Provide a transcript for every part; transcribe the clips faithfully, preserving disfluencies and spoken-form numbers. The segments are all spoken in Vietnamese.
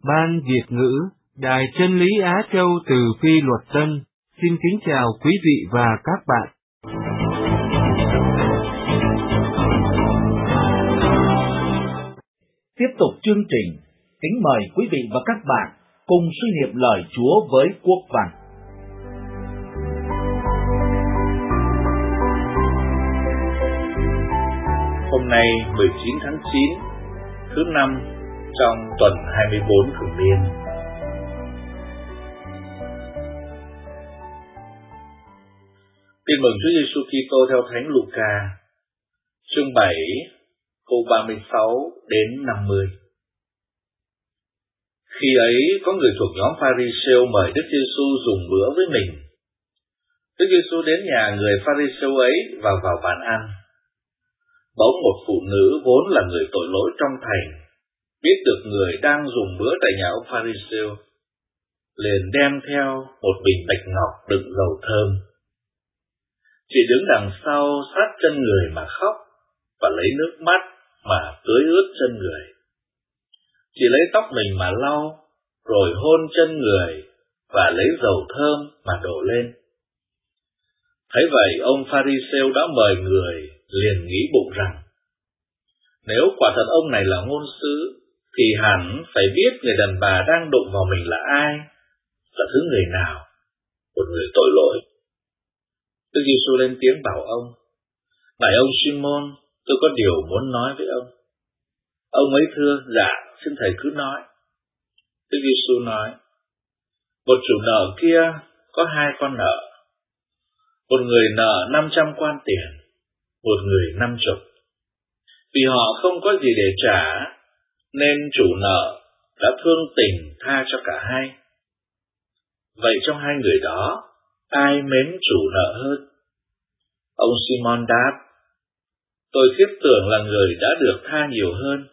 Ban Việt ngữ, Đài Chân lý Á Châu từ Phi Luật Tân, xin kính chào quý vị và các bạn. Tiếp tục chương trình, kính mời quý vị và các bạn cùng suy niệm lời Chúa với Quốc Văn. Hôm nay mười chín tháng chín, thứ năm trong tuần hai mươi bốn thường niên. Tin mừng Chúa Giêsu Kitô theo Thánh Luca, chương bảy, câu ba mươi sáu đến năm mươi. Khi ấy có người thuộc nhóm Pha-ri-siêu mời Đức Giêsu dùng bữa với mình. Đức Giêsu đến nhà người Pha-ri-siêu ấy và vào bàn ăn. Bỗng một phụ nữ vốn là người tội lỗi trong thành, biết được người đang dùng bữa tại nhà ông Pha-ri-siêu, liền đem theo một bình bạch ngọc đựng dầu thơm. Chị đứng đằng sau sát chân người mà khóc, và lấy nước mắt mà tưới ướt chân người. Chị lấy tóc mình mà lau, rồi hôn chân người và lấy dầu thơm mà đổ lên. Thấy vậy, ông Pha-ri-siêu đã mời người, liền nghĩ bụng rằng, nếu quả thật ông này là ngôn sứ, thì hẳn phải biết người đàn bà đang đụng vào mình là ai, là thứ người nào, một người tội lỗi. Đức Giêsu lên tiếng bảo ông, này ông Simon, tôi có điều muốn nói với ông. Ông ấy thưa, dạ, xin thầy cứ nói. Đức Giêsu nói, một chủ nợ kia có hai con nợ. Một người nợ năm trăm quan tiền, một người năm chục. Vì họ không có gì để trả, nên chủ nợ đã thương tình tha cho cả hai. Vậy trong hai người đó, ai mến chủ nợ hơn? Ông Simon đáp, tôi thiết tưởng là người đã được tha nhiều hơn.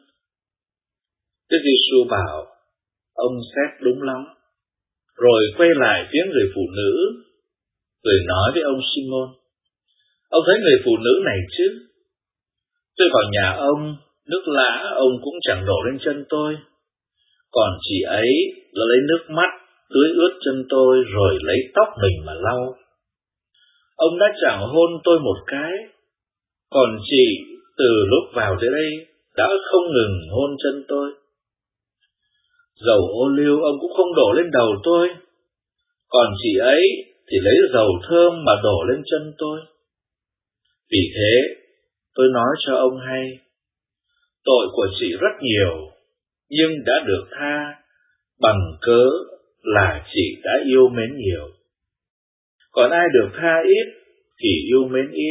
Đức Giêsu bảo, ông xét đúng lắm. Rồi quay lại phía người phụ nữ, rồi nói với ông Simon, ông thấy người phụ nữ này chứ? Tôi vào nhà ông, nước lã ông cũng chẳng đổ lên chân tôi. Còn chị ấy đã lấy nước mắt tưới ướt chân tôi rồi lấy tóc mình mà lau. Ông đã chẳng hôn tôi một cái. Còn chị từ lúc vào tới đây đã không ngừng hôn chân tôi. Dầu ô liu ông cũng không đổ lên đầu tôi. Còn chị ấy thì lấy dầu thơm mà đổ lên chân tôi. Vì thế, tôi nói cho ông hay, tội của chị rất nhiều, nhưng đã được tha, bằng cớ là chị đã yêu mến nhiều. Còn ai được tha ít, thì yêu mến ít.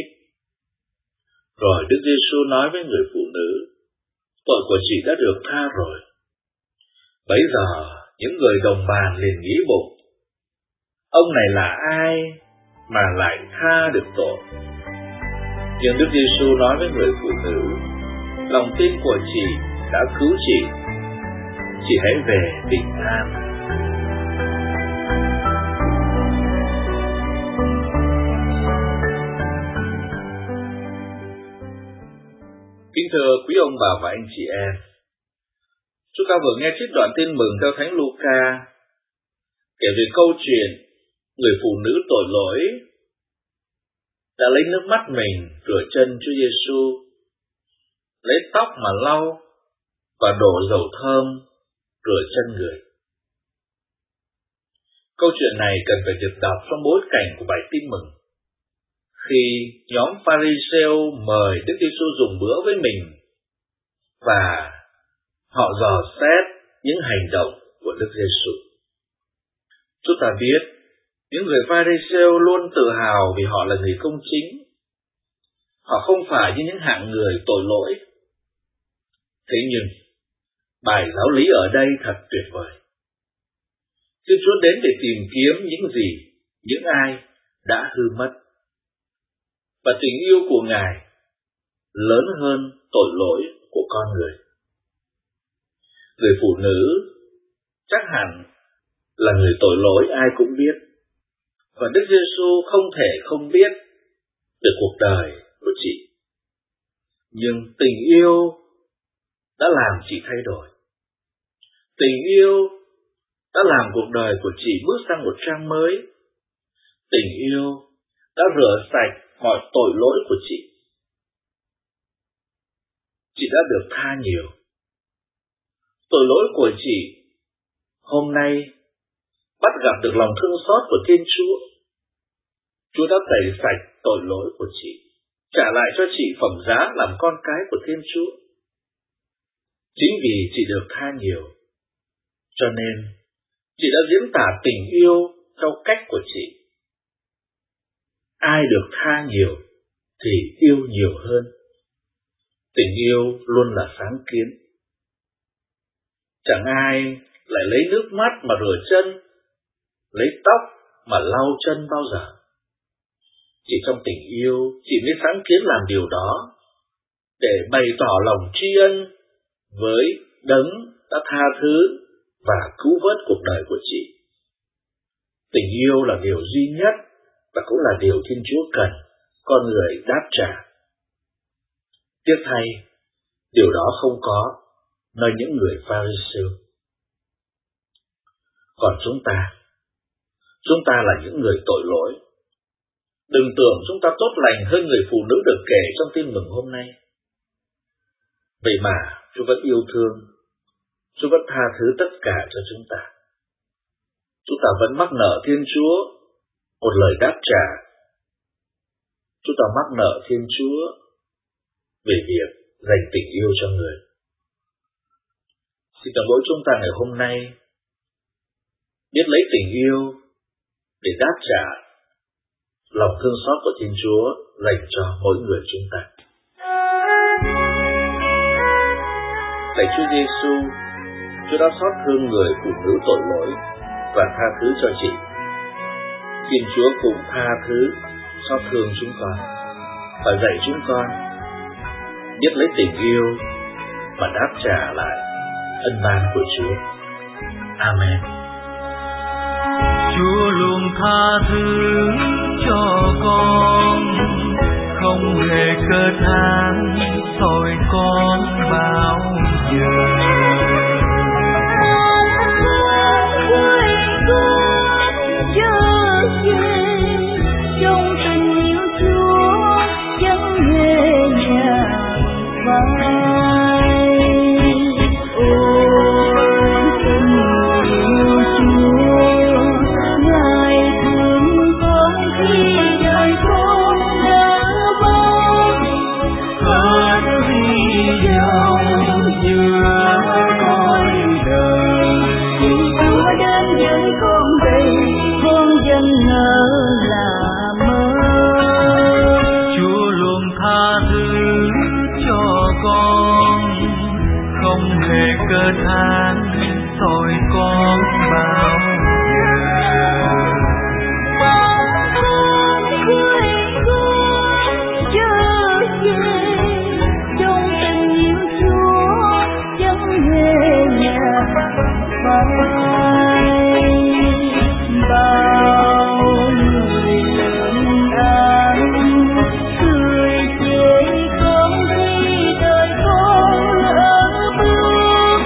Rồi Đức Giêsu nói với người phụ nữ, tội của chị đã được tha rồi. Bấy giờ, những người đồng bàn liền nghĩ bụng, ông này là ai mà lại tha được tội? Nhưng Đức Giêsu nói với người phụ nữ, lòng tin của chị đã cứu chị, chị hãy về bình an. Kính thưa quý ông bà và anh chị em, chúng ta vừa nghe trích đoạn tin mừng theo Thánh Luca, kể về câu chuyện người phụ nữ tội lỗi đã lấy nước mắt mình rửa chân Chúa Giêsu, lấy tóc mà lau và đổ dầu thơm rửa chân người. Câu chuyện này cần phải được đọc trong bối cảnh của bài tin mừng, khi nhóm Pha-ri-siêu mời Đức Giêsu dùng bữa với mình và họ dò xét những hành động của Đức Giêsu. Chúng ta biết, những người Pha-ri-siêu luôn tự hào vì họ là người công chính. Họ không phải như những hạng người tội lỗi. Thế nhưng, bài giáo lý ở đây thật tuyệt vời. Đức Chúa đến để tìm kiếm những gì, những ai đã hư mất. Và tình yêu của Ngài lớn hơn tội lỗi của con người. Người phụ nữ chắc hẳn là người tội lỗi ai cũng biết. Và Đức Giêsu không thể không biết được cuộc đời của chị. Nhưng tình yêu đã làm chị thay đổi. Tình yêu đã làm cuộc đời của chị bước sang một trang mới. Tình yêu đã rửa sạch mọi tội lỗi của chị. Chị đã được tha nhiều. Tội lỗi của chị hôm nay bắt gặp được lòng thương xót của Thiên Chúa. Chúa đã tẩy sạch tội lỗi của chị, trả lại cho chị phẩm giá làm con cái của Thiên Chúa. Chính vì chị được tha nhiều, cho nên chị đã diễn tả tình yêu theo cách của chị. Ai được tha nhiều thì yêu nhiều hơn. Tình yêu luôn là sáng kiến. Chẳng ai lại lấy nước mắt mà rửa chân, lấy tóc mà lau chân bao giờ. Chỉ trong tình yêu chị mới sáng kiến làm điều đó, để bày tỏ lòng tri ân với Đấng đã tha thứ và cứu vớt cuộc đời của chị. Tình yêu là điều duy nhất và cũng là điều Thiên Chúa cần con người đáp trả. Tiếc thay, điều đó không có nơi những người Pha-ri-siêu. Còn chúng ta, chúng ta là những người tội lỗi. Đừng tưởng chúng ta tốt lành hơn người phụ nữ được kể trong tin mừng hôm nay. Vậy mà Chúa vẫn yêu thương, Chúa vẫn tha thứ tất cả cho chúng ta. Chúng ta vẫn mắc nợ Thiên Chúa một lời đáp trả. Chúng ta mắc nợ Thiên Chúa về việc dành tình yêu cho người. Xin cảm ơn chúng ta ngày hôm nay biết lấy tình yêu để đáp trả lòng thương xót của Thiên Chúa dành cho mỗi người chúng ta. Lạy Chúa Giêsu, Chúa đã xót thương người phụ nữ tội lỗi và tha thứ cho chị. Xin Chúa cũng tha thứ, xót thương chúng con và dạy chúng con biết lấy tình yêu mà đáp trả lại ân ban của Chúa. Amen. Chúa luôn tha thứ cho con, không hề cơ thán tội con bao giờ. Cơ than tội con bao giờ. Con cuối con trở về trong tình yêu Chúa chẳng hề nhạt phai. Bao người lương án cười chê con khi đời con ở bước.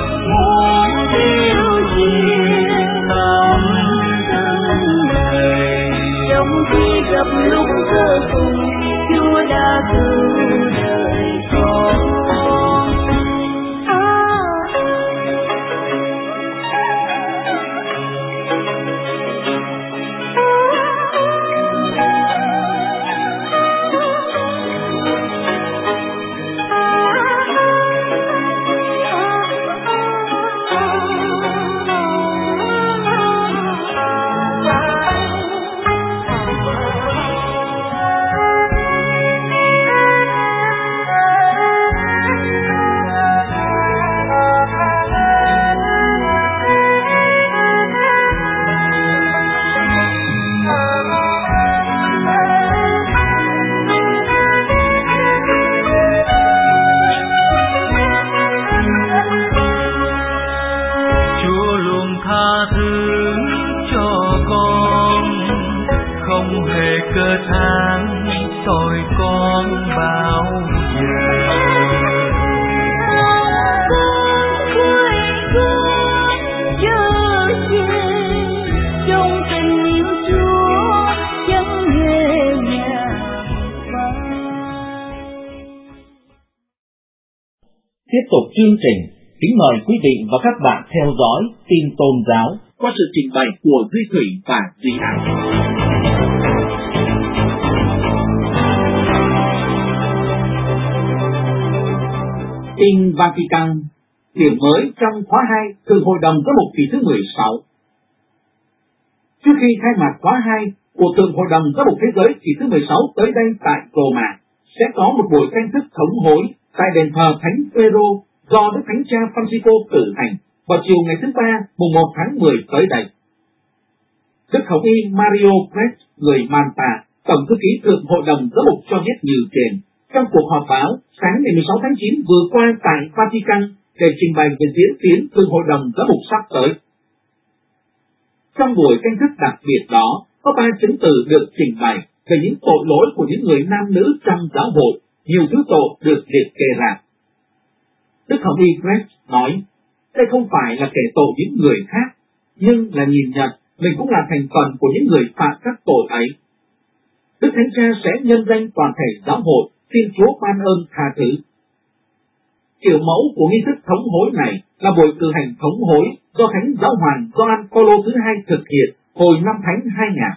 Gặp lúc cơ cùng Chúa đã cứu đời con. Cơ than tội con bao giờ. Con cuối con tục chương trình, kính mời quý vị và các bạn theo dõi tin tôn giáo qua sự trình bày của Duy Thủy và Duy An. Tin Vatican, điểm mới trong khóa hai Thượng Hội đồng Giám mục kỳ thứ mười sáu. Trước khi khai mạc khóa hai của Thượng Hội đồng Giám mục Thế giới kỳ thứ mười sáu tới đây tại Roma, sẽ có một buổi canh thức thống hối tại đền thờ Thánh Phêrô do Đức Thánh Cha Francisco cử hành vào chiều ngày thứ ba, mùng một tháng mười tới đây. Đức Hồng y Mario Crest, người Malta, Tổng thư ký Thượng Hội đồng Giám mục cho biết như trên trong cuộc họp báo sáng ngày mười sáu tháng chín vừa qua tại Vatican để trình bày về diễn tiến Thượng Hội đồng Giám mục sắp tới. Trong buổi canh thức đặc biệt đó, có ba chứng từ được trình bày về những tội lỗi của những người nam nữ trong giáo hội, nhiều thứ tội được liệt kê ra. Đức Hồng y Crest nói, đây không phải là kẻ tội những người khác, nhưng là nhìn nhận mình cũng là thành phần của những người phạm các tội ấy. Đức Thánh Cha sẽ nhân danh toàn thể giáo hội, xin Chúa ban ơn tha thứ. Kiểu mẫu của nghi thức thống hối này là buổi cử hành thống hối do Thánh Giáo Hoàng Gioan Phaolô thứ hai thực hiện hồi năm Thánh hai nghìn.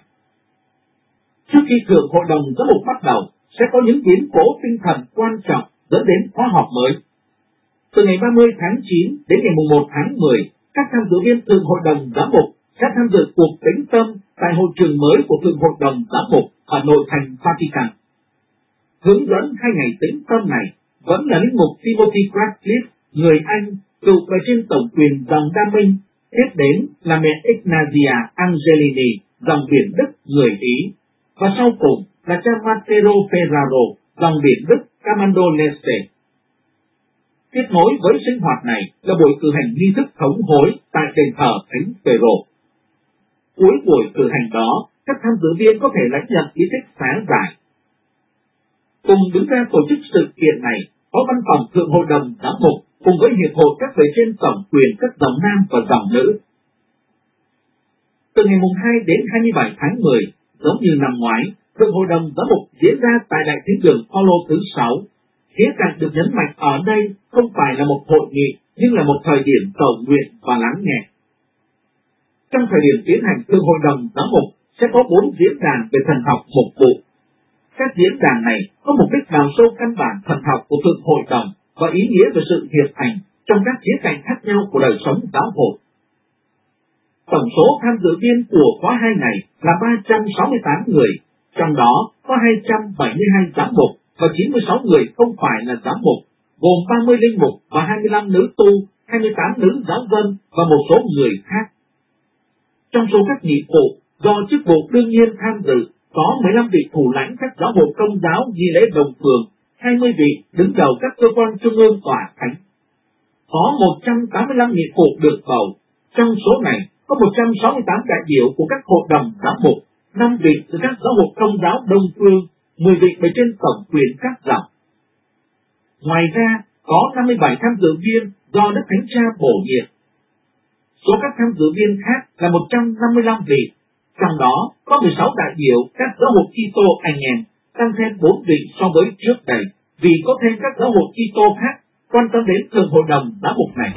Trước khi Thượng Hội đồng Giám mục bắt đầu, sẽ có những biến cố tinh thần quan trọng dẫn đến khóa họp mới. Từ ngày ba mươi tháng chín đến ngày mùng một tháng mười, các tham dự viên Thượng Hội đồng Giám mục sẽ tham dự cuộc tĩnh tâm tại hội trường mới của Thượng Hội đồng Giám mục ở nội thành Vatican. Hướng dẫn hai ngày tĩnh tâm này vẫn là linh mục Timothy Radcliffe, người Anh, cựu bề trên tổng quyền dòng Đa Minh, tiếp đến là mẹ Ignazia Angelini, dòng Biển Đức, người Ý, và sau cùng là cha Matteo Ferraro, dòng Biển Đức, Camaldolese. Tiếp nối với sinh hoạt này là buổi cử hành nghi thức thống hối tại đền thờ Thánh Phêrô. Cuối buổi cử hành đó, các tham dự viên có thể lãnh nhận ý thích phá giải. Cùng đứng ra tổ chức sự kiện này có văn phòng Thượng Hội đồng Giám mục cùng với Hiệp hội các bề trên tổng quyền các dòng nam và dòng nữ. Từ ngày mùng hai đến hai mươi bảy tháng mười, giống như năm ngoái, Thượng Hội đồng Giám mục diễn ra tại Đại Thính đường Phaolô thứ sáu. Khía cạnh được nhấn mạnh ở đây không phải là một hội nghị, nhưng là một thời điểm cầu nguyện và lắng nghe. Trong thời điểm tiến hành Thượng Hội đồng Giám mục sẽ có bốn diễn đàn về thần học mục vụ. Các diễn đàn này có mục đích đào sâu căn bản thần học của Thượng Hội đồng và ý nghĩa về sự hiệp hành trong các khía cạnh khác nhau của đời sống giáo hội. Tổng số tham dự viên của khóa hai này là ba trăm sáu mươi tám người, trong đó có hai trăm bảy mươi hai giám mục và chín mươi sáu người không phải là giám mục, gồm ba mươi linh mục và hai mươi lăm nữ tu, hai mươi tám nữ giáo dân và một số người khác. Trong số các nghị vụ do chức vụ đương nhiên tham dự, có mười lăm vị thủ lãnh các giáo hội công giáo nghi lễ đồng phường, hai mươi vị đứng đầu các cơ quan trung ương tòa thánh. Có một trăm tám mươi lăm nghị vụ được bầu, trong số này có một trăm sáu mươi tám đại biểu của các hội đồng giám mục, năm vị từ các giáo hội công giáo đông phương, mười vị bề trên tổng quyền các dòng. Ngoài ra, có năm mươi bảy tham dự viên do Đức Thánh Cha bổ nhiệm. Số các tham dự viên khác là một trăm năm mươi lăm vị, trong đó có mười sáu đại biểu các giáo hội Kitô anh em, tăng thêm bốn vị so với trước đây, vì có thêm các giáo hội Kitô khác quan tâm đến Thượng Hội đồng Giám mục này.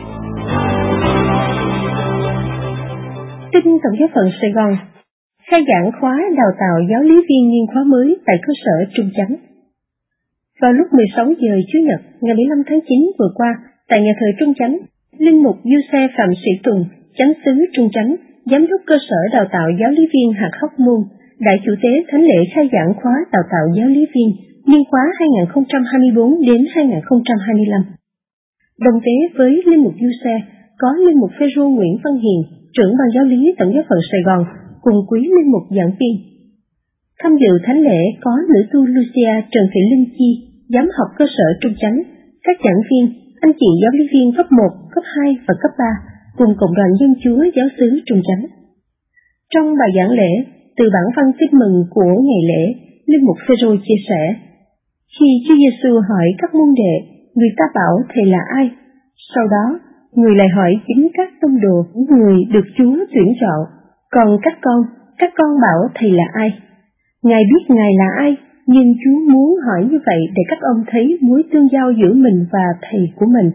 Tin Tổng giáo phận Sài Gòn khai giảng khóa đào tạo giáo lý viên niên khóa mới tại cơ sở Trung Chánh. Vào lúc mười sáu giờ Chủ nhật ngày mười lăm tháng chín vừa qua, tại nhà thờ Trung Chánh, linh mục Giuse Phạm Sĩ Tùng, chánh xứ Trung Chánh, giám đốc cơ sở đào tạo giáo lý viên hạt Hóc Môn, đại chủ tế thánh lễ khai giảng khóa đào tạo giáo lý viên niên khóa hai nghìn không trăm hai mươi tư đến hai nghìn không trăm hai mươi lăm. Đồng tế với linh mục Giuse có linh mục Phêrô Nguyễn Văn Hiền, trưởng ban giáo lý Tổng giáo phận Sài Gòn, cùng quý linh mục giảng viên. Tham dự thánh lễ có nữ tu Lucia Trần Thị Linh Chi, giám học cơ sở Trung Chánh, các giảng viên, anh chị giáo lý viên cấp một, cấp hai và cấp ba, cùng cộng đoàn dân Chúa giáo xứ Trung Chánh. Trong bài giảng lễ, từ bản văn tin mừng của ngày lễ, linh mục Phêrô chia sẻ: khi Chúa Giêsu hỏi các môn đệ, người ta bảo thầy là ai? Sau đó, người lại hỏi chính các tông đồ, người được Chúa tuyển chọn. Còn các con, các con bảo thầy là ai? Ngài biết Ngài là ai, nhưng Chúa muốn hỏi như vậy để các ông thấy mối tương giao giữa mình và thầy của mình,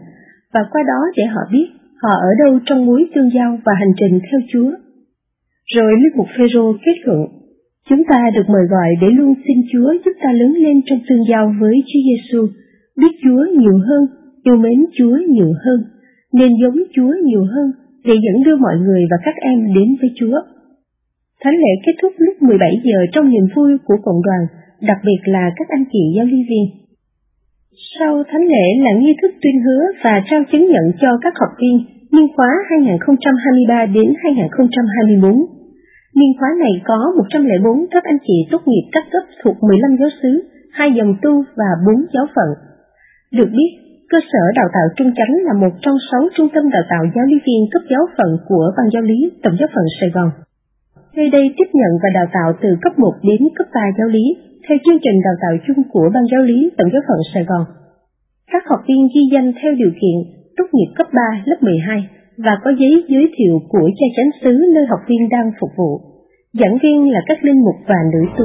và qua đó để họ biết họ ở đâu trong mối tương giao và hành trình theo Chúa. Rồi Linh mục Phêrô kết luận, chúng ta được mời gọi để luôn xin Chúa giúp ta lớn lên trong tương giao với Chúa Giêsu, biết Chúa nhiều hơn, yêu mến Chúa nhiều hơn, nên giống Chúa nhiều hơn để dẫn đưa mọi người và các em đến với Chúa. Thánh lễ kết thúc lúc mười bảy giờ trong niềm vui của cộng đoàn, đặc biệt là các anh chị giáo lý viên. Sau thánh lễ là nghi thức tuyên hứa và trao chứng nhận cho các học viên niên khóa hai nghìn không trăm hai mươi ba đến hai nghìn không trăm hai mươi bốn. Niên khóa này có một trăm lẻ bốn các anh chị tốt nghiệp các cấp thuộc mười lăm giáo xứ, hai dòng tu và bốn giáo phận. Được biết, cơ sở đào tạo Trung Chánh là một trong sáu trung tâm đào tạo giáo lý viên cấp giáo phận của Ban Giáo lý Tổng giáo phận Sài Gòn. Nơi đây tiếp nhận và đào tạo từ cấp một đến cấp ba giáo lý, theo chương trình đào tạo chung của Ban Giáo lý Tổng giáo phận Sài Gòn. Các học viên ghi danh theo điều kiện tốt nghiệp cấp ba lớp mười hai và có giấy giới thiệu của cha chánh xứ nơi học viên đang phục vụ. Giảng viên là các linh mục và nữ tu.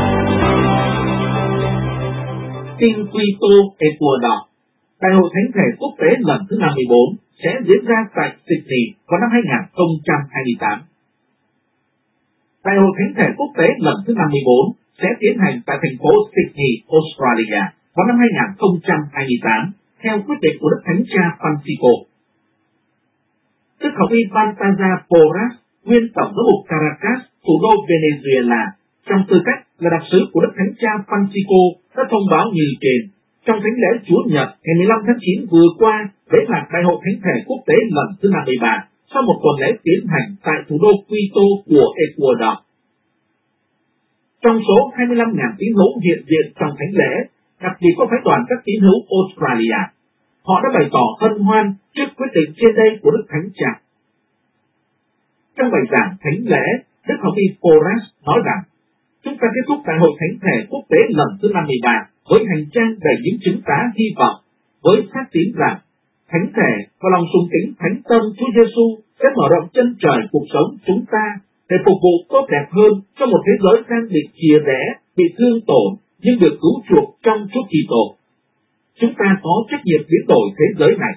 Tin Quito Ecuador, Đại hội Thánh thể quốc tế lần thứ năm mươi bốn sẽ diễn ra tại Sydney vào năm hai nghìn không trăm hai mươi tám. Đại hội Thánh thể quốc tế lần thứ năm mươi bốn sẽ tiến hành tại thành phố Sydney, Australia vào năm hai nghìn không trăm hai mươi tám theo quyết định của Đức Thánh Cha Francisco. Đức học y Baltazar Porras, nguyên tổng giám mục Caracas, thủ đô Venezuela, trong tư cách là đặc sứ của Đức Thánh Cha Francisco đã thông báo như trên trong thánh lễ Chúa Nhật ngày mười lăm tháng chín vừa qua bế mạc Đại hội Thánh thể quốc tế lần thứ năm mươi ba sau một tuần lễ tiến hành tại thủ đô Quito của Ecuador. Trong số hai mươi lăm nghìn tín hữu hiện diện trong thánh lễ, đặc biệt có phái đoàn các tín hữu Australia. Họ đã bày tỏ hân hoan trước quyết định trên đây của Đức Thánh Cha. Trong bài giảng thánh lễ, Đức học y Porras nói rằng, chúng ta kết thúc Đại hội Thánh thể quốc tế lần thứ năm mươi ba với hành trang đầy những chứng tá hy vọng, với xác tín rằng Thánh thể và lòng sùng kính Thánh tâm Chúa Giêsu sẽ mở rộng chân trời cuộc sống chúng ta để phục vụ tốt đẹp hơn cho một thế giới đang bị chia rẽ, bị thương tổn nhưng được cứu chuộc trong Chúa Kitô. Chúng ta có trách nhiệm biến đổi thế giới này.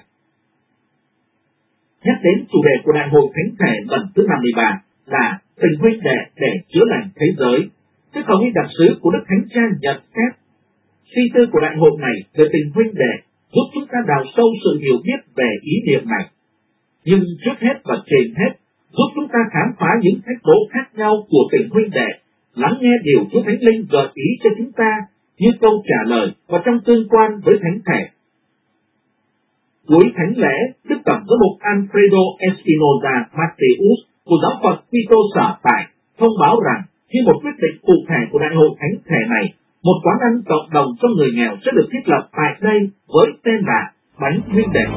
Nhắc đến chủ đề của Đại hội Thánh thể lần thứ năm mươi ba là tình huynh đệ để chữa lành thế giới. Đức hồng y đặc sứ của Đức Thánh Cha nhận xét suy tư của đại hội này về tình huynh đệ giúp chúng ta đào sâu sự hiểu biết về ý niệm này. Nhưng trước hết và trên hết, giúp chúng ta khám phá những thách đố khác nhau của tình huynh đệ, lắng nghe điều Chúa Thánh Linh gợi ý cho chúng ta như câu trả lời và trong tương quan với Thánh thể. Cuối thánh lễ, Đức Tổng giám mục Alfredo Espinoza Mateus của giáo phận Quito sở tại thông báo rằng như một quyết định cụ thể của Đại hội Thánh thể này, một quán ăn cộng đồng cho người nghèo sẽ được thiết lập tại đây với tên là Bánh Huynh Đệ.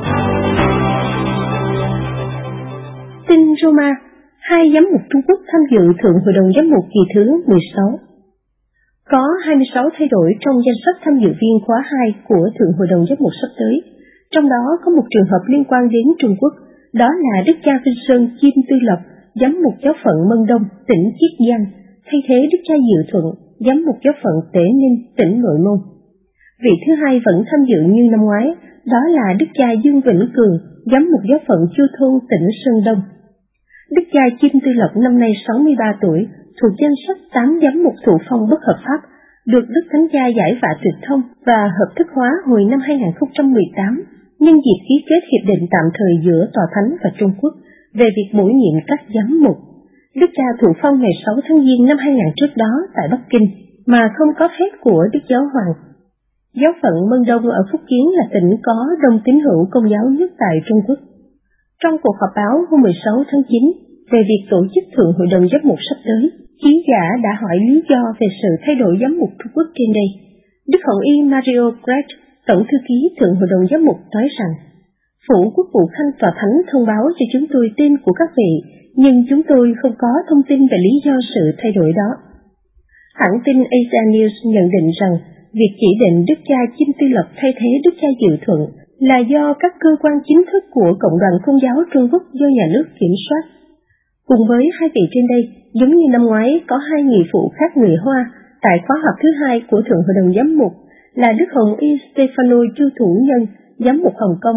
Tin Roma, hai giám mục Trung Quốc tham dự Thượng Hội đồng Giám mục kỳ thứ mười sáu. Có hai mươi sáu thay đổi trong danh sách tham dự viên khóa hai của Thượng Hội đồng Giám mục sắp tới. Trong đó có một trường hợp liên quan đến Trung Quốc, đó là Đức cha Vinh Sơn Kim Tư Lộc, giám mục giáo phận Mân Đông, tỉnh Chiết Giang, thay thế Đức cha Diệu Thuận, giám mục giáo phận Tế Ninh, tỉnh Nội Môn. Vị thứ hai vẫn tham dự như năm ngoái, đó là Đức cha Dương Vĩnh Cường, giám mục giáo phận Chu Thu, tỉnh Sơn Đông. Đức cha Kim Tư Lộc năm nay sáu mươi ba tuổi, thuộc danh sách tám giám mục thụ phong bất hợp pháp, được Đức Thánh Cha giải vạ tuyệt thông và hợp thức hóa hồi năm hai nghìn không trăm mười tám, nhân dịp ký kết hiệp định tạm thời giữa Tòa Thánh và Trung Quốc về việc bổ nhiệm các giám mục. Đức cha thụ phong ngày sáu tháng Giêng năm hai nghìn trước đó tại Bắc Kinh, mà không có phép của Đức Giáo Hoàng. Giáo phận Mân Đông ở Phúc Kiến là tỉnh có đông tín hữu Công giáo nhất tại Trung Quốc. Trong cuộc họp báo hôm mười sáu tháng chín về việc tổ chức Thượng Hội đồng Giám mục sắp tới, ký giả đã hỏi lý do về sự thay đổi giám mục Trung Quốc trên đây. Đức Hồng y Mario Gret, Tổng thư ký Thượng Hội đồng Giám mục nói rằng, Phủ Quốc vụ Khanh Tòa Thánh thông báo cho chúng tôi tên của các vị, nhưng chúng tôi không có thông tin về lý do sự thay đổi đó. Hãng tin Asia News nhận định rằng, việc chỉ định Đức cha Kim Tư Lộc thay thế Đức cha Diệu Thuận là do các cơ quan chính thức của Cộng đoàn Công giáo Trung Quốc do nhà nước kiểm soát. Cùng với hai vị trên đây, giống như năm ngoái có hai nghị phụ khác người Hoa tại khóa họp thứ hai của Thượng Hội đồng Giám mục là Đức Hồng y Stefano Chu Thủ Nhân, giám mục Hồng Kông,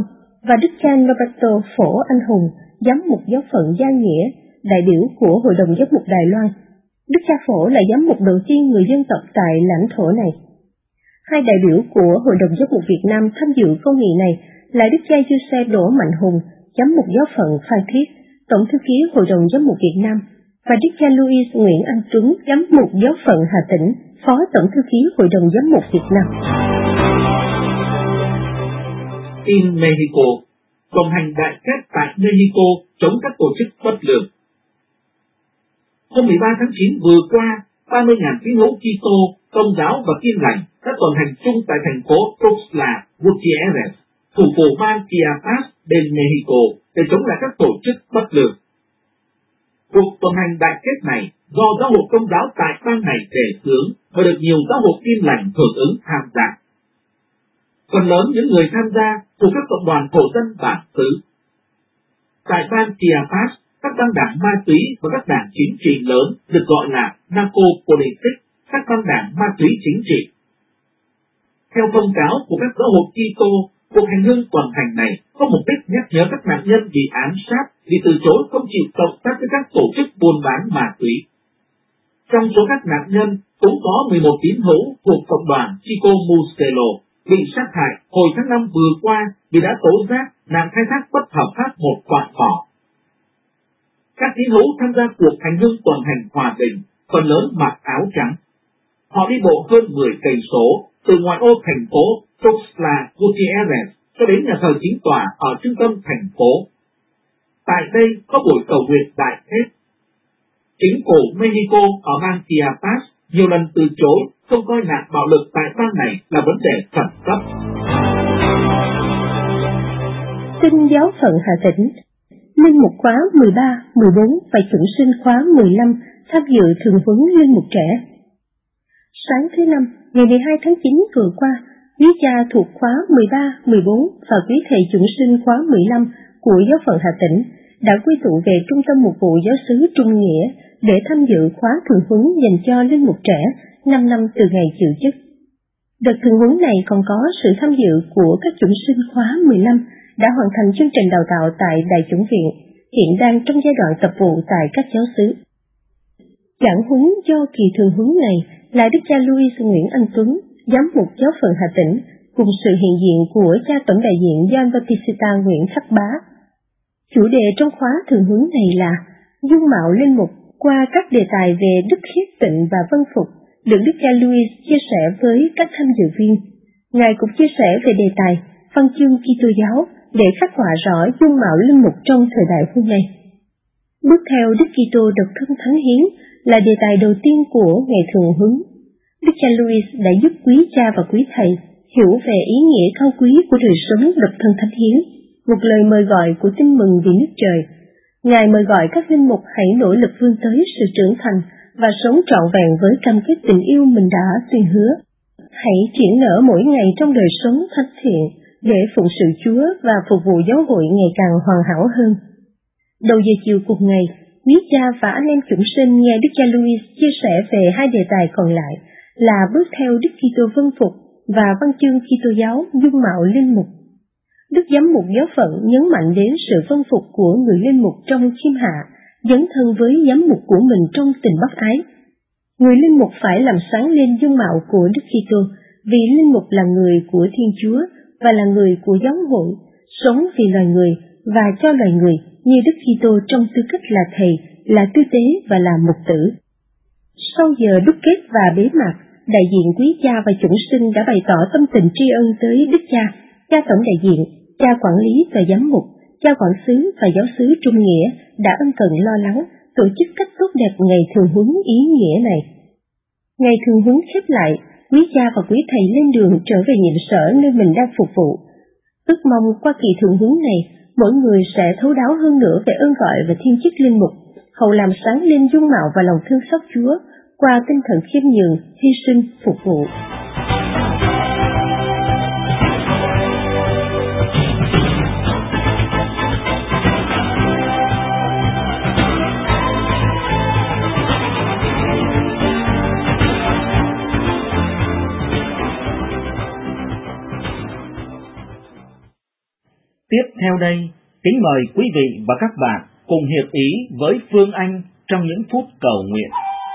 và đức cha Roberto Phổ Anh Hùng, giám mục giáo phận Gia Nghĩa, đại biểu của Hội đồng Giám mục Đài Loan. Đức cha Phổ là giám mục đầu tiên người dân tộc tại lãnh thổ này. Hai đại biểu của Hội đồng Giám mục Việt Nam tham dự công nghị này là đức cha Giuse Đỗ Mạnh Hùng, giám mục giáo phận Phan Thiết, tổng thư ký Hội đồng Giám mục Việt Nam, và đức cha Louis Nguyễn Anh Tuấn, giám mục giáo phận Hà Tĩnh, phó tổng thư ký Hội đồng Giám mục Việt Nam. In Mexico, tuần hành đại kết tại Mexico chống các tổ chức bất lương. Hôm mười ba tháng chín vừa qua, ba mươi nghìn tín hữu Kitô, Công giáo và Tin lành đã tuần hành chung tại thành phố Tuxtla Gutiérrez, thủ phủ bang Chiapas bên Mexico để chống lại các tổ chức bất lương. Cuộc tuần hành đại kết này do giáo hội Công giáo tại bang này đề xướng và được nhiều giáo hội Tin lành hưởng ứng tham gia. Phần lớn những người tham gia thuộc các cộng đoàn thổ dân bản xứ. Tại bang Chiapas, các băng đảng ma túy và các đảng chính trị lớn được gọi là narcopolitics, các băng đảng ma túy chính trị. Theo thông cáo của các giáo hội Kitô, cuộc hành hương tuần hành này có mục đích nhắc nhớ các nạn nhân bị ám sát vì từ chối không chịu cộng tác với các tổ chức buôn bán ma túy. Trong số các nạn nhân cũng có mười một tín hữu thuộc cộng đoàn Chico Muselo bị sát hại hồi tháng năm vừa qua vì đã tố giác nạn khai thác bất hợp pháp một quạng mỏ. Các tín hữu tham gia cuộc hành hương tuần hành hòa bình, phần lớn mặc áo trắng. Họ đi bộ hơn mười cây số từ ngoại ô thành phố Tuxtla Gutiérrez cho đến nhà thờ chính tòa ở trung tâm thành phố. Tại đây có buổi cầu nguyện đại kết. Chính phủ Mexico ở bang Chiapas nhiều lần từ chối không coi nạn bạo lực tại bang này là vấn đề khẩn cấp. Tin giáo phận Hà Tĩnh, linh mục khóa mười ba, mười bốn và chuẩn sinh khóa mười lăm tham dự thường huấn linh mục trẻ. Sáng thứ Năm, ngày mười hai tháng chín vừa qua, quý cha thuộc khóa mười ba, mười bốn và quý thầy chuẩn sinh khóa mười lăm của giáo phận Hà Tĩnh đã quy tụ về Trung tâm Mục vụ Giáo xứ Trung Nghĩa để tham dự khóa thường huấn dành cho linh mục trẻ năm năm từ ngày chịu chức. Đợt thường huấn này còn có sự tham dự của các chuẩn sinh khóa mười lăm đã hoàn thành chương trình đào tạo tại Đại chủng viện, hiện đang trong giai đoạn tập vụ tại các giáo xứ. Giảng huấn do kỳ thường huấn này là đức cha Louis Nguyễn Anh Tuấn, giám mục giáo phận Hà Tĩnh, cùng sự hiện diện của cha tổng đại diện Gioan Bautista Nguyễn Khắc Bá. Chủ đề trong khóa thường huấn này là dung mạo linh mục qua các đề tài về đức khiết tịnh và vân phục, được đức cha Louis chia sẻ với các tham dự viên. Ngài cũng chia sẻ về đề tài văn chương Kitô giáo để khắc họa rõ dung mạo linh mục trong thời đại hôm nay. Bước theo Đức Kitô độc thân thánh hiến là đề tài đầu tiên của ngày thường huấn. Đức cha Louis đã giúp quý cha và quý thầy hiểu về ý nghĩa cao quý của đời sống độc thân thánh hiến, một lời mời gọi của tin mừng vì nước trời. Ngài mời gọi các linh mục hãy nỗ lực vươn tới sự trưởng thành và sống trọn vẹn với cam kết tình yêu mình đã tuyên hứa. Hãy triển nở mỗi ngày trong đời sống thánh thiện để phụng sự Chúa và phục vụ giáo hội ngày càng hoàn hảo hơn. Đầu giờ chiều cùng ngày, quý cha và anh em chúng sinh nghe đức cha Louis chia sẻ về hai đề tài còn lại là bước theo Đức Kitô vân phục và văn chương Kitô giáo dung mạo linh mục. Đức giám mục giáo phận nhấn mạnh đến sự vân phục của người linh mục trong khiêm hạ, dấn thân với giám mục của mình trong tình bác ái. Người linh mục phải làm sáng lên dung mạo của Đức Kitô, vì linh mục là người của Thiên Chúa và là người của giáo hội, sống vì loài người và cho loài người như Đức Kitô trong tư cách là thầy, là tư tế và là mục tử. Sau giờ đúc kết và bế mạc, đại diện quý cha và chủng sinh đã bày tỏ tâm tình tri ân tới Đức cha, cha tổng đại diện, cha quản lý và giám mục, cha quản xứ và giáo xứ Trung Nghĩa đã ân cần lo lắng tổ chức cách tốt đẹp ngày thường huấn ý nghĩa này. Ngày thường huấn khép lại, quý cha và quý thầy lên đường trở về nhiệm sở nơi mình đang phục vụ. Ước mong qua kỳ thường huấn này, mỗi người sẽ thấu đáo hơn nữa về ơn gọi và thiên chức linh mục, hầu làm sáng lên dung mạo và lòng thương xót Chúa qua tinh thần khiêm nhường, hy sinh, phục vụ. Tiếp theo đây, kính mời quý vị và các bạn cùng hiệp ý với Phương Anh trong những phút cầu nguyện.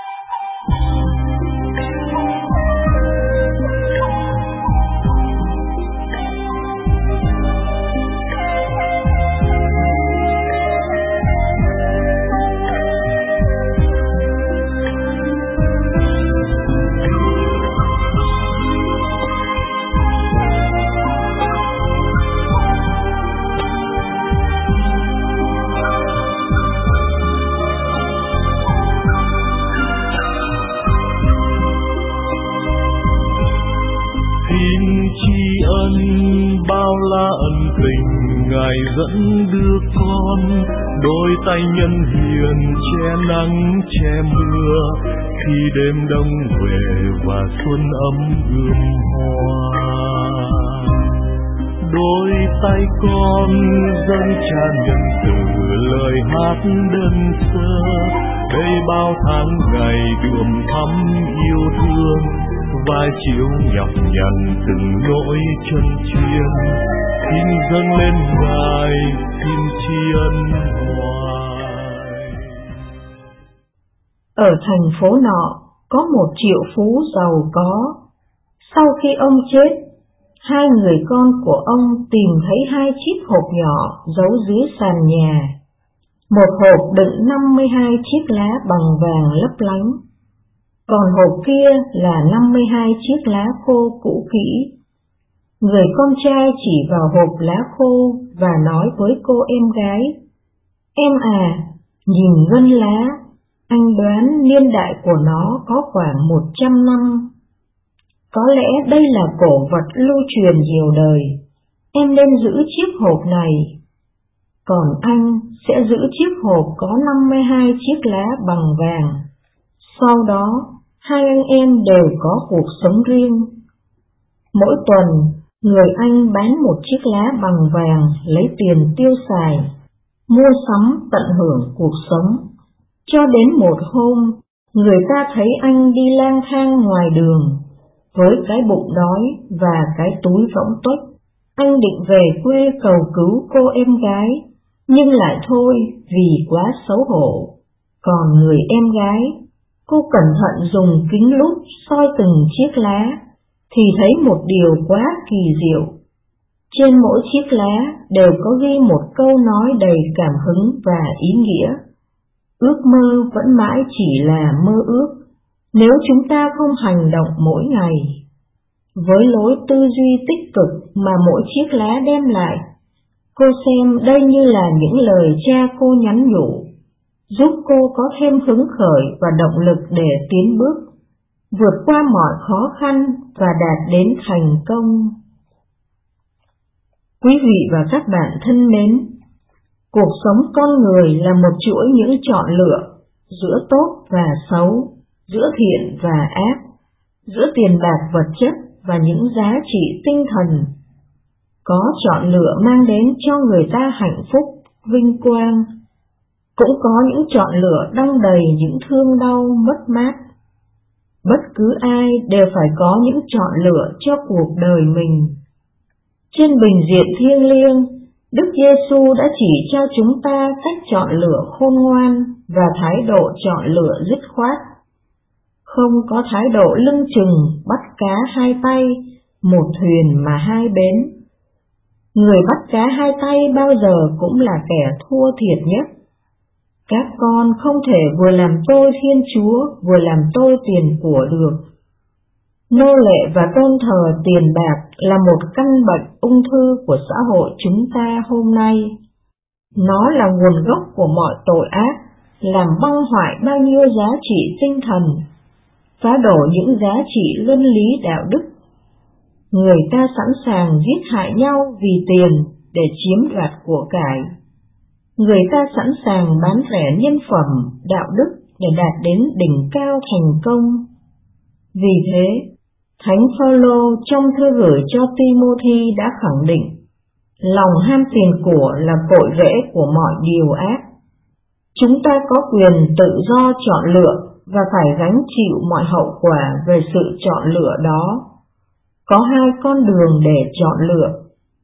Bao la ân tình Ngài dẫn đưa con, đôi tay nhân hiền che nắng che mưa, khi đêm đông về và xuân ấm ươm hoa. Đôi tay con dâng tràn nhân từ lời hát đơn sơ, đây bao tháng ngày đượm thắm yêu thương, vai chiếu nhọc nhằn từng nỗi chân chuyên, xin dâng lên Ngài, xin tri ân hoài. Ở thành phố nọ có một triệu phú giàu có. Sau khi ông chết, hai người con của ông tìm thấy hai chiếc hộp nhỏ giấu dưới sàn nhà. Một hộp đựng năm mươi hai chiếc lá bằng vàng lấp lánh, còn hộp kia là năm mươi hai chiếc lá khô cũ kỹ. Người con trai chỉ vào hộp lá khô và nói với cô em gái: "Em à, nhìn ngân lá, anh đoán niên đại của nó có khoảng một trăm năm. Có lẽ đây là cổ vật lưu truyền nhiều đời, em nên giữ chiếc hộp này. Còn anh sẽ giữ chiếc hộp có năm mươi hai chiếc lá bằng vàng. Sau đó, hai anh em đều có cuộc sống riêng. Mỗi tuần, người anh bán một chiếc lá bằng vàng lấy tiền tiêu xài, mua sắm tận hưởng cuộc sống. Cho đến một hôm, người ta thấy anh đi lang thang ngoài đường, với cái bụng đói và cái túi võng tuếch. Anh định về quê cầu cứu cô em gái, nhưng lại thôi vì quá xấu hổ. Còn người em gái, cô cẩn thận dùng kính lúp soi từng chiếc lá, thì thấy một điều quá kỳ diệu. Trên mỗi chiếc lá đều có ghi một câu nói đầy cảm hứng và ý nghĩa. Ước mơ vẫn mãi chỉ là mơ ước, nếu chúng ta không hành động mỗi ngày. Với lối tư duy tích cực mà mỗi chiếc lá đem lại, cô xem đây như là những lời cha cô nhắn nhủ, giúp cô có thêm hứng khởi và động lực để tiến bước, vượt qua mọi khó khăn và đạt đến thành công. Quý vị và các bạn thân mến, cuộc sống con người là một chuỗi những chọn lựa giữa tốt và xấu, giữa thiện và ác, giữa tiền bạc vật chất và những giá trị tinh thần. Có chọn lựa mang đến cho người ta hạnh phúc, vinh quang, cũng có những chọn lựa đong đầy những thương đau, mất mát. Bất cứ ai đều phải có những chọn lựa cho cuộc đời mình. Trên bình diện thiêng liêng, Đức Giêsu đã chỉ cho chúng ta cách chọn lựa khôn ngoan và thái độ chọn lựa dứt khoát. Không có thái độ lưng chừng bắt cá hai tay, một thuyền mà hai bến. Người bắt cá hai tay bao giờ cũng là kẻ thua thiệt nhất. Các con không thể vừa làm tôi Thiên Chúa, vừa làm tôi tiền của được. Nô lệ và tôn thờ tiền bạc là một căn bệnh ung thư của xã hội chúng ta hôm nay. Nó là nguồn gốc của mọi tội ác, làm băng hoại bao nhiêu giá trị tinh thần, phá đổ những giá trị luân lý đạo đức. Người ta sẵn sàng giết hại nhau vì tiền để chiếm đoạt của cải. Người ta sẵn sàng bán rẻ nhân phẩm, đạo đức để đạt đến đỉnh cao thành công. Vì thế, Thánh Phaolô trong thư gửi cho Timôthê đã khẳng định, lòng ham tiền của là cội rễ của mọi điều ác. Chúng ta có quyền tự do chọn lựa và phải gánh chịu mọi hậu quả về sự chọn lựa đó. Có hai con đường để chọn lựa,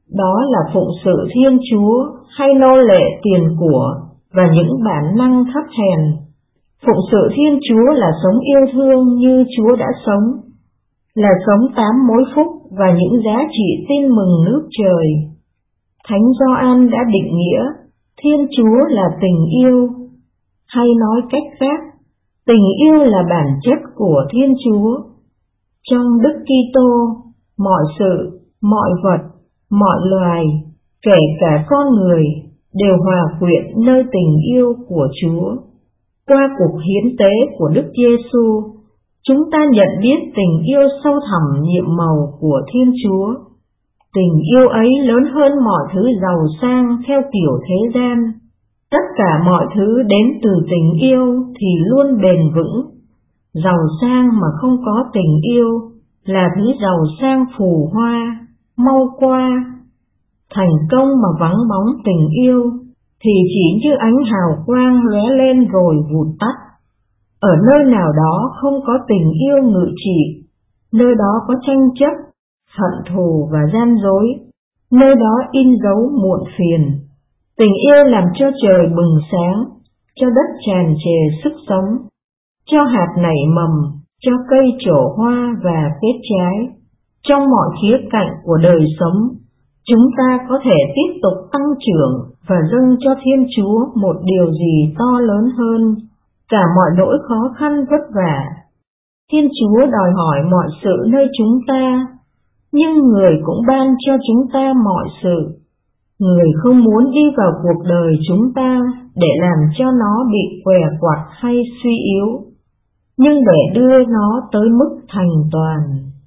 đó là phụng sự Thiên Chúa hay nô lệ tiền của và những bản năng thấp hèn. Phụng sự Thiên Chúa là sống yêu thương như Chúa đã sống, là sống tám mối phúc và những giá trị tin mừng nước trời. Thánh Gioan đã định nghĩa Thiên Chúa là tình yêu, hay nói cách khác, tình yêu là bản chất của Thiên Chúa. Trong Đức Kitô, mọi sự, mọi vật, mọi loài, kể cả con người, đều hòa quyện nơi tình yêu của Chúa. Qua cuộc hiến tế của Đức Giêsu, chúng ta nhận biết tình yêu sâu thẳm nhiệm màu của Thiên Chúa. Tình yêu ấy lớn hơn mọi thứ giàu sang theo kiểu thế gian. Tất cả mọi thứ đến từ tình yêu thì luôn bền vững. Giàu sang mà không có tình yêu là thứ giàu sang phù hoa, mau qua. Thành công mà vắng bóng tình yêu thì chỉ như ánh hào quang lóe lên rồi vụt tắt. Ở nơi nào đó không có tình yêu ngự trị, nơi đó có tranh chấp, hận thù và gian dối, nơi đó in dấu muộn phiền. Tình yêu làm cho trời bừng sáng, cho đất tràn trề sức sống, cho hạt nảy mầm, cho cây trổ hoa và kết trái. Trong mọi khía cạnh của đời sống, chúng ta có thể tiếp tục tăng trưởng và dâng cho Thiên Chúa một điều gì to lớn hơn cả mọi nỗi khó khăn vất vả. Thiên Chúa đòi hỏi mọi sự nơi chúng ta, nhưng Người cũng ban cho chúng ta mọi sự. Người không muốn đi vào cuộc đời chúng ta để làm cho nó bị què quặt hay suy yếu, nhưng để đưa nó tới mức thành toàn.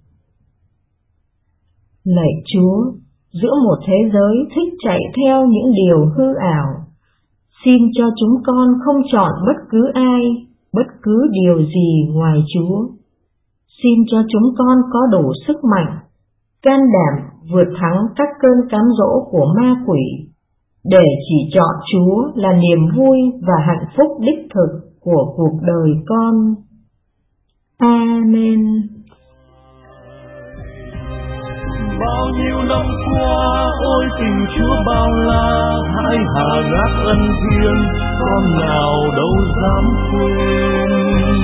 Lạy Chúa, giữa một thế giới thích chạy theo những điều hư ảo, xin cho chúng con không chọn bất cứ ai, bất cứ điều gì ngoài Chúa. Xin cho chúng con có đủ sức mạnh, can đảm vượt thắng các cơn cám dỗ của ma quỷ, để chỉ chọn Chúa là niềm vui và hạnh phúc đích thực của cuộc đời con. Amen. Bao nhiêu năm qua, ôi tình Chúa bao la, hãy hạ gác ân thiêng, con nào đâu dám quên.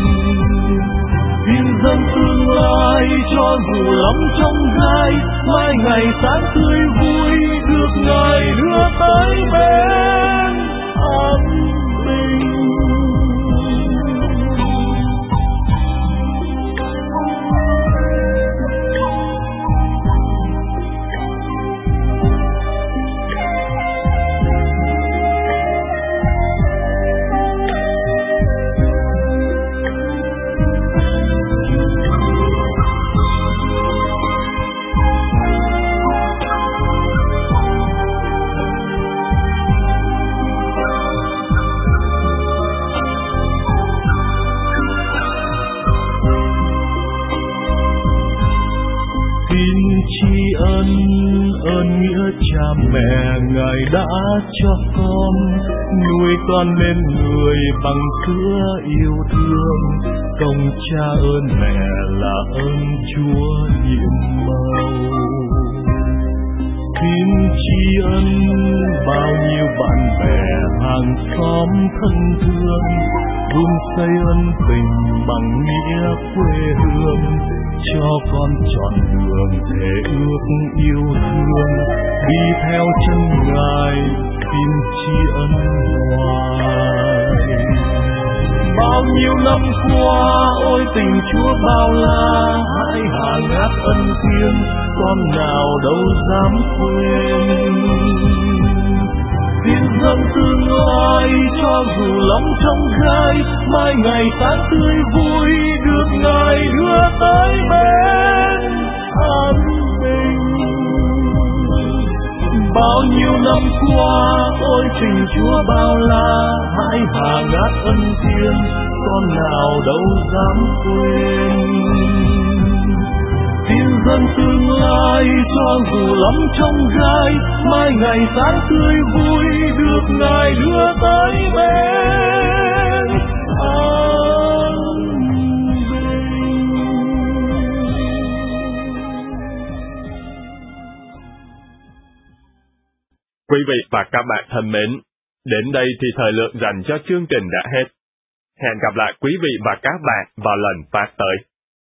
Xin dâng tương lai cho dù lắm trong gai, mai ngày sáng tươi vui được Ngài đưa tới bên an bình. Ơn nghĩa cha mẹ Ngài đã cho con, nuôi con nên người bằng sữa yêu thương. Công cha ơn mẹ là ơn Chúa nhiệm màu. Xin tri ân bao nhiêu bạn bè hàng xóm thân thương, vun xây ân tình bằng nghĩa quê hương. Cho con chọn đường thể ước yêu thương, đi theo chân Ngài xin tri ân hoài. Bao nhiêu năm qua, ôi tình Chúa bao la, hãy hạ gác ân thiêng, con nào đâu dám quên. Xin dâng tương lai cho dù lắm trong gai, mai ngày sáng tươi vui được Ngài đưa tới bên an bình. Bao nhiêu năm qua, ôi tình Chúa bao la, hãy hạ gác ân thiêng, con nào đâu dám quên. Xin dâng tương lai cho dù lắm trong gai, mai ngày sáng tươi vui được Ngài đưa tới bên an bình. Quý vị và các bạn thân mến, đến đây thì thời lượng dành cho chương trình đã hết. Hẹn gặp lại quý vị và các bạn vào lần phát tới.